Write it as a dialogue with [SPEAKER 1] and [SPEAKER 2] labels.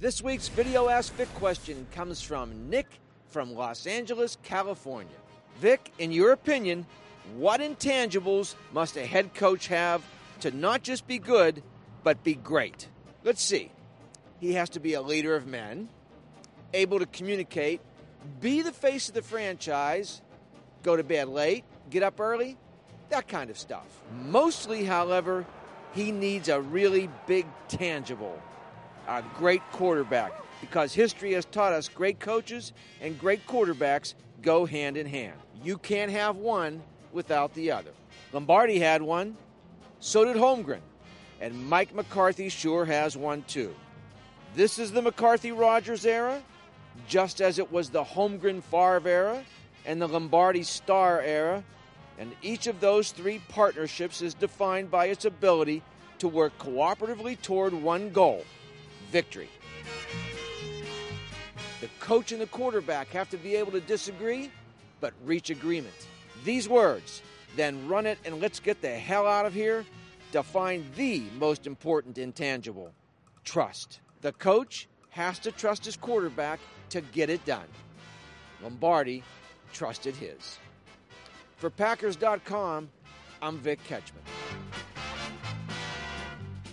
[SPEAKER 1] This week's Video Ask Vic question comes from Nick from Los Angeles, California. Vic, in your opinion, what intangibles must a head coach have to not just be good, but be great? Let's see. He has to be a leader of men, able to communicate, be the face of the franchise, go to bed late, get up early, that kind of stuff. Mostly, however, he needs a really big tangible, a great quarterback, because history has taught us great coaches and great quarterbacks go hand in hand. You can't have one without the other. Lombardi had one, so did Holmgren, and Mike McCarthy sure has one too. This is the McCarthy-Rodgers era, just as it was the Holmgren-Favre era and the Lombardi-Starr era, and each of those three partnerships is defined by its ability to work cooperatively toward one goal: victory. The coach and the quarterback have to be able to disagree, but reach agreement. These words, "then run it and let's get the hell out of here," define the most important intangible: trust. The coach has to trust his quarterback to get it done. Lombardi trusted his. For Packers.com, I'm Vic Ketchman.